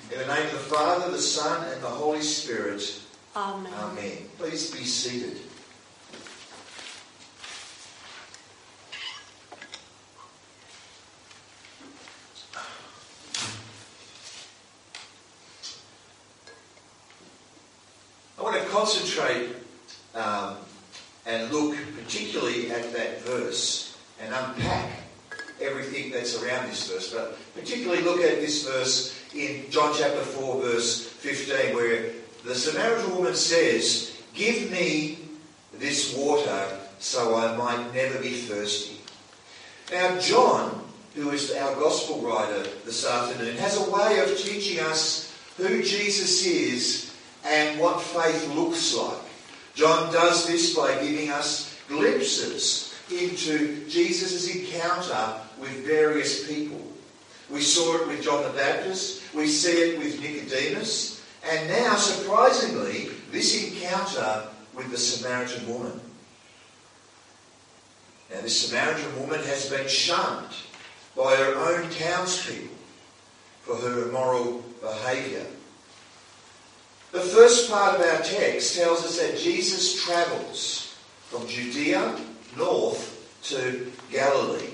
In the name of the Father, the Son, and the Holy Spirit. Amen. Amen. Please be seated. I want to concentrate and look particularly at that verse and unpack everything that's around this verse, but particularly look at this verse in John chapter 4 verse 15 where the Samaritan woman says, "Give me this water so I might never be thirsty." Now John, who is our gospel writer this afternoon, has a way of teaching us who Jesus is and what faith looks like. John does this by giving us glimpses into Jesus' encounter with various people. We saw it with John the Baptist, we see it with Nicodemus, and now, surprisingly, this encounter with the Samaritan woman. Now, this Samaritan woman has been shunned by her own townspeople for her immoral behaviour. The first part of our text tells us that Jesus travels from Judea north to Galilee.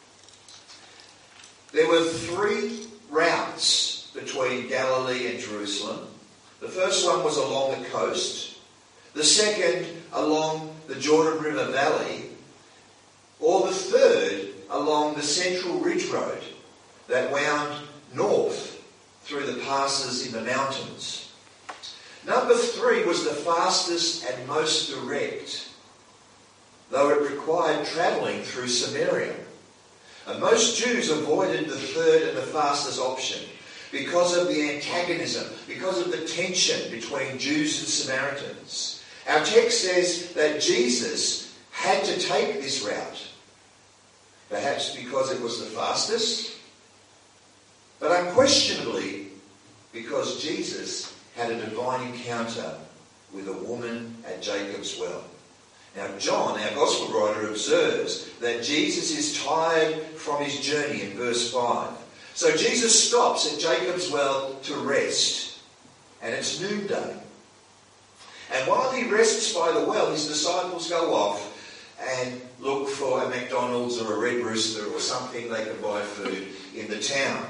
There were 3 routes between Galilee and Jerusalem. The first one was along the coast, the second along the Jordan River Valley, or the third along the Central Ridge Road that wound north through the passes in the mountains. Number 3 was the fastest and most direct, though it required travelling through Samaria. And most Jews avoided the third and the fastest option because of the antagonism, because of the tension between Jews and Samaritans. Our text says that Jesus had to take this route, perhaps because it was the fastest, but unquestionably because Jesus had a divine encounter with a woman at Jacob's well. Now John, our gospel writer, observes that Jesus is tired from his journey in verse 5. So Jesus stops at Jacob's well to rest, and it's noonday. And while he rests by the well, his disciples go off and look for a McDonald's or a Red Rooster or something they can buy food in the town.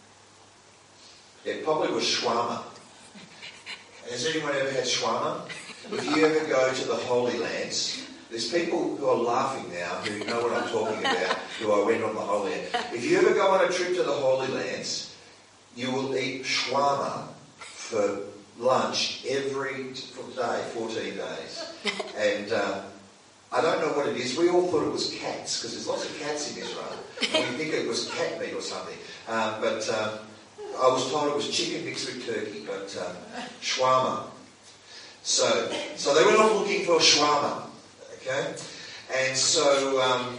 It probably was shawarma. Has anyone ever had shawarma? If you ever go to the Holy Lands, there's people who are laughing now who know what I'm talking about, who I went on the Holy Land. If you ever go on a trip to the Holy Lands, you will eat shawarma for lunch every day, 14 days. And I don't know what it is. We all thought it was cats, because there's lots of cats in Israel. And we think it was cat meat or something. But I was told it was chicken mixed with turkey, but shawarma. So they went off looking for shawarma, okay? And so,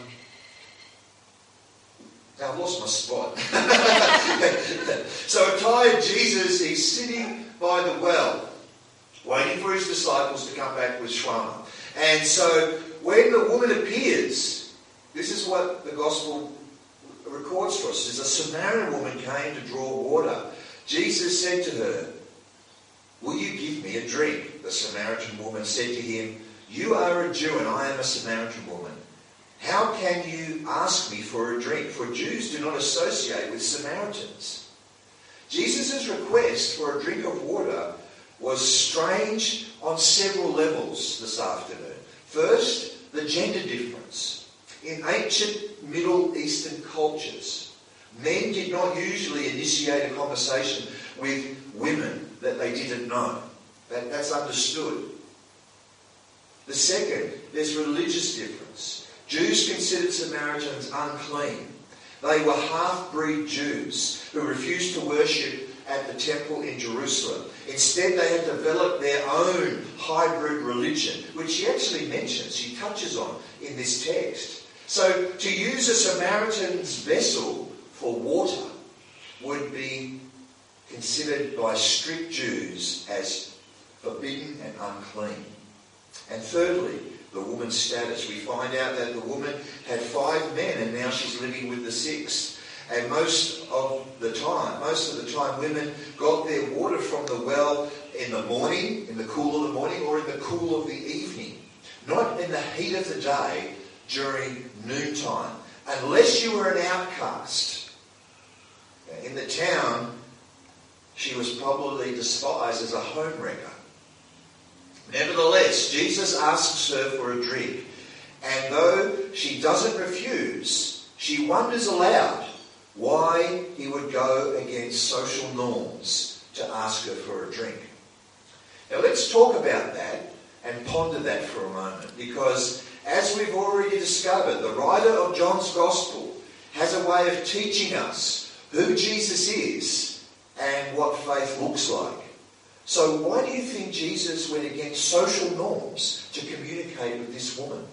now I've lost my spot. So a tired Jesus, he's sitting by the well, waiting for his disciples to come back with shawarma. And so when the woman appears, this is what the gospel records for us. As a Samaritan woman came to draw water, Jesus said to her, "Will you give me a drink?" The Samaritan woman said to him, "You are a Jew and I am a Samaritan woman. How can you ask me for a drink? For Jews do not associate with Samaritans." Jesus' request for a drink of water was strange on several levels this afternoon. First, the gender difference. In ancient Middle Eastern cultures, men did not usually initiate a conversation with women that they didn't know. That's understood. The second, there's religious difference. Jews considered Samaritans unclean. They were half-breed Jews who refused to worship at the temple in Jerusalem. Instead, they had developed their own hybrid religion, which she actually mentions, she touches on in this text. So to use a Samaritan's vessel for water would be considered by strict Jews as forbidden and unclean. And thirdly, the woman's status. We find out that the woman had 5 men and now she's living with the 6th. And most of the time, women got their water from the well in the morning, in the cool of the morning, or in the cool of the evening. Not in the heat of the day during noontime. Unless you were an outcast. In the town, she was probably despised as a homewrecker. Nevertheless, Jesus asks her for a drink. And though she doesn't refuse, she wonders aloud why he would go against social norms to ask her for a drink. Now let's talk about that and ponder that for a moment, because as we've already discovered, the writer of John's Gospel has a way of teaching us who Jesus is and what faith looks like. So why do you think Jesus went against social norms to communicate with this woman?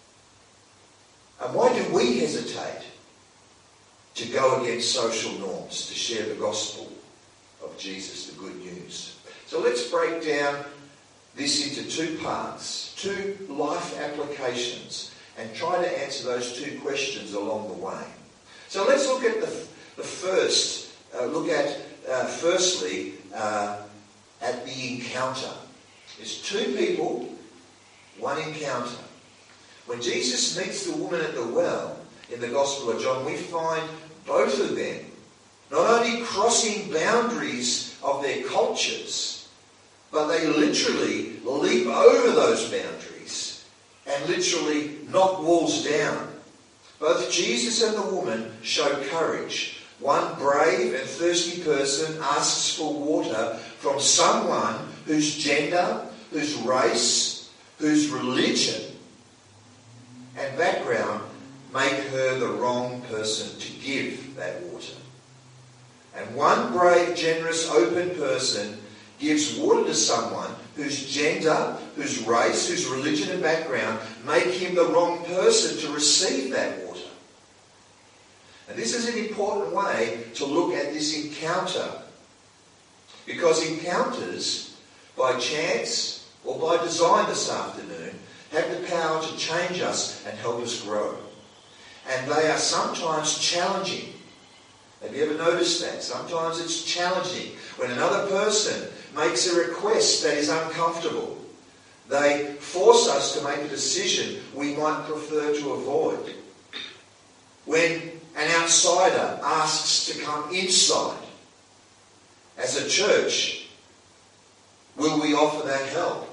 And why do we hesitate to go against social norms to share the gospel of Jesus, the good news? So let's break down this into two parts, two life applications, and try to answer those two questions along the way. So let's look at the first. Firstly, at the encounter. There's two people, one encounter. When Jesus meets the woman at the well in the Gospel of John, we find both of them not only crossing boundaries of their cultures, but they literally leap over those boundaries and literally knock walls down. Both Jesus and the woman show courage. One brave and thirsty person asks for water from someone whose gender, whose race, whose religion and background make her the wrong person to give that water. And one brave, generous, open person gives water to someone whose gender, whose race, whose religion and background make him the wrong person to receive that water. And this is an important way to look at this encounter. Because encounters, by chance or by design this afternoon, have the power to change us and help us grow. And they are sometimes challenging. Have you ever noticed that? Sometimes it's challenging. When another person makes a request that is uncomfortable, they force us to make a decision we might prefer to avoid. When an outsider asks to come inside, as a church, will we offer that help?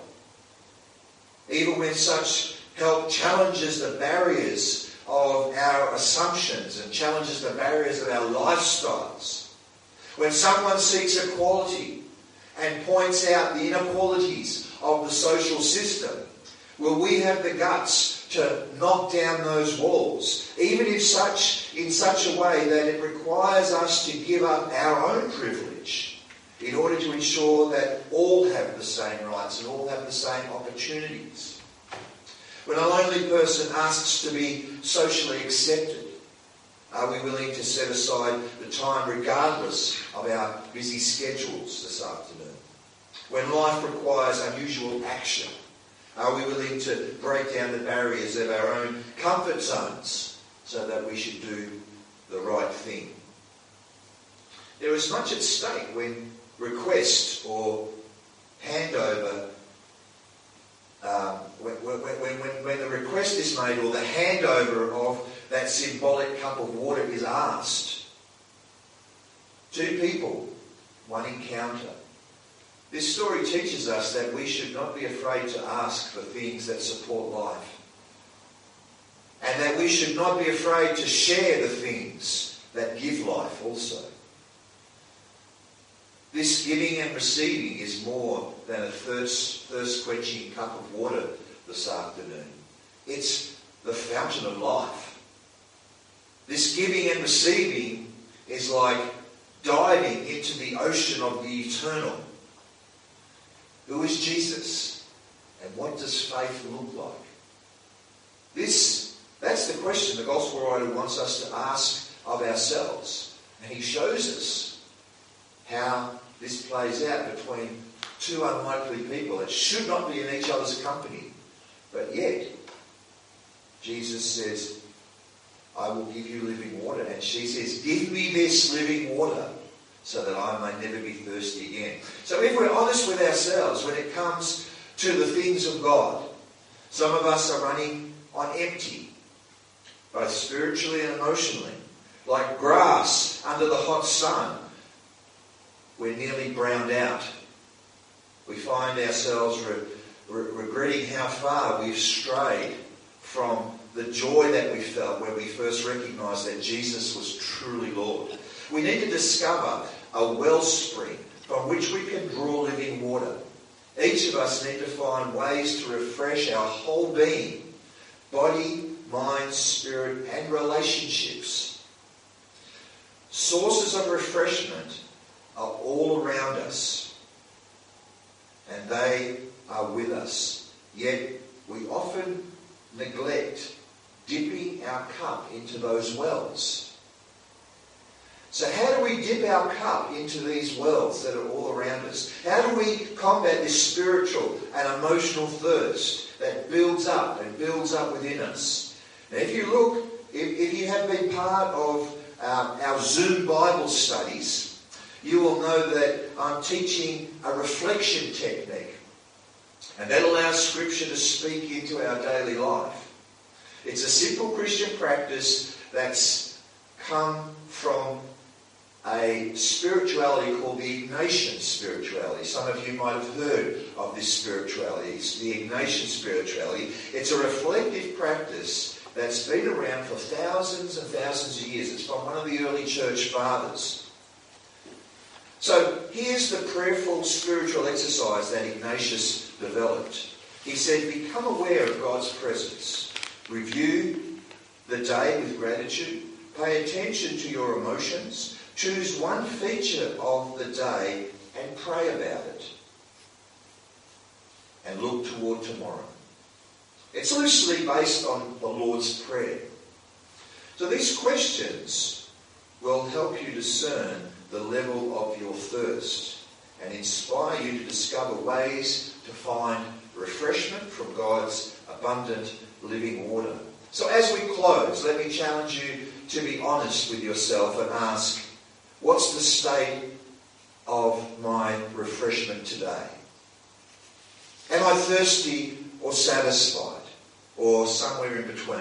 Even when such help challenges the barriers of our assumptions and challenges the barriers of our lifestyles. When someone seeks equality and points out the inequalities of the social system, will we have the guts to knock down those walls, even if in such a way that it requires us to give up our own privilege in order to ensure that all have the same rights and all have the same opportunities? When a lonely person asks to be socially accepted, are we willing to set aside the time regardless of our busy schedules this afternoon? When life requires unusual action, are we willing to break down the barriers of our own comfort zones so that we should do the right thing? There is much at stake when request or handover, when the request is made or the handover of that symbolic cup of water is asked. Two people, one encounter. This story teaches us that we should not be afraid to ask for things that support life. And that we should not be afraid to share the things that give life also. This giving and receiving is more than a thirst-quenching cup of water this afternoon. It's the fountain of life. This giving and receiving is like diving into the ocean of the eternal. Who is Jesus? And what does faith look like? That's the question the Gospel writer wants us to ask of ourselves. And he shows us how this plays out between two unlikely people that should not be in each other's company. But yet, Jesus says, I will give you living water. And she says, give me this living water so that I may never be thirsty again. So if we're honest with ourselves when it comes to the things of God, some of us are running on empty, both spiritually and emotionally. Like grass under the hot sun, we're nearly browned out. We find ourselves regretting how far we've strayed from the joy that we felt when we first recognised that Jesus was truly Lord. We need to discover a wellspring from which we can draw living water. Each of us need to find ways to refresh our whole being, body, mind, spirit, and relationships. Sources of refreshment are all around us, and they are with us. Yet we often neglect dipping our cup into those wells. So how do we dip our cup into these wells that are all around us? How do we combat this spiritual and emotional thirst that builds up and builds up within us? Now, if you look, if you have been part of our Zoom Bible studies, you will know that I'm teaching a reflection technique. And that allows Scripture to speak into our daily life. It's a simple Christian practice that's come from a spirituality called the Ignatian spirituality. Some of you might have heard of this spirituality. It's the Ignatian spirituality. It's a reflective practice that's been around for thousands and thousands of years. It's from one of the early church fathers. So here's the prayerful spiritual exercise that Ignatius developed. He said, become aware of God's presence. Review the day with gratitude. Pay attention to your emotions. Choose one feature of the day and pray about it. And look toward tomorrow. It's loosely based on the Lord's Prayer. So these questions will help you discern the level of your thirst and inspire you to discover ways to find refreshment from God's abundant living water. So as we close, let me challenge you to be honest with yourself and ask, what's the state of my refreshment today? Am I thirsty or satisfied, or somewhere in between?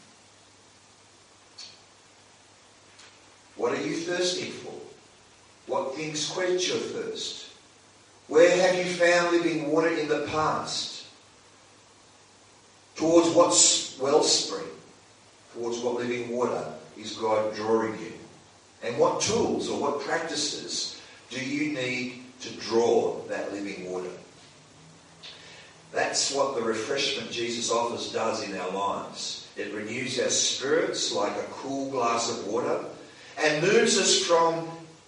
What are you thirsty for? What things quench your thirst? Where have you found living water in the past? Towards what wellspring? Towards what living water is God drawing you? And what tools or what practices do you need to draw that living water? That's what the refreshment Jesus offers does in our lives. It renews our spirits like a cool glass of water and moves us from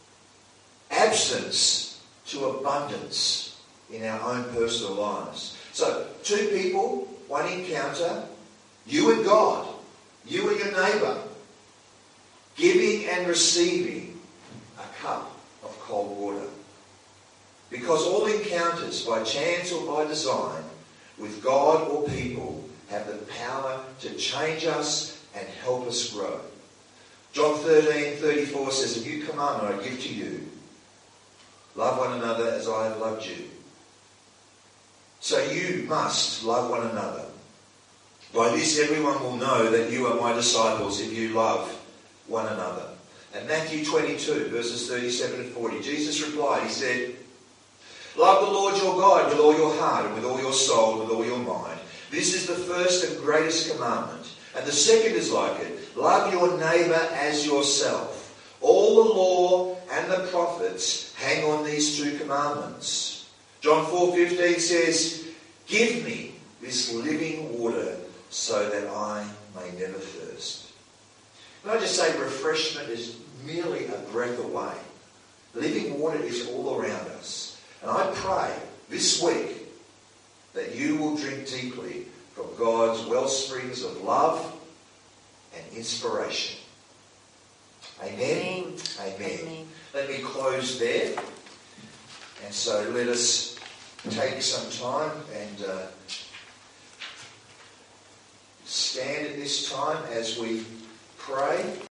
absence to abundance in our own personal lives. So, two people, one encounter, you and God, you and your neighbour, giving and receiving a cup of cold water. Because all encounters, by chance or by design, with God or people, have the power to change us and help us grow. John 13:34 says, a new commandment I give to you. Love one another as I have loved you. So you must love one another. By this everyone will know that you are my disciples if you love one another. And Matthew 22, verses 37 and 40, Jesus replied, he said, love the Lord your God with all your heart and with all your soul and with all your mind. This is the first and greatest commandment. And the second is like it. Love your neighbour as yourself. All the law and the prophets hang on these two commandments. John 4:15 says, give me this living water so that I may never thirst. Can I just say refreshment is merely a breath away. Living water is all around us. And I pray this week that you will drink deeply from God's wellsprings of love and inspiration. Amen? Amen. Amen. Let me close there. And so let us take some time and stand at this time as we pray